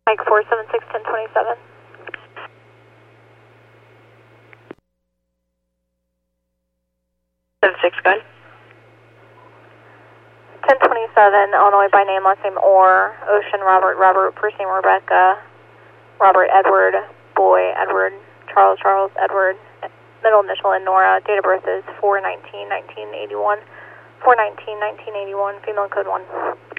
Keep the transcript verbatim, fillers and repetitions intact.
Mike four seven six, ten twenty-seven. seven six, go ahead. ten twenty-seven, Illinois by name, last name Orr, Ocean Robert, Robert, first name Rebecca, Robert Edward, Boy Edward, Charles Charles Edward, middle initial in Nora, date of birth is four nineteen nineteen eighty-one, four nineteen nineteen eighty-one, female code one.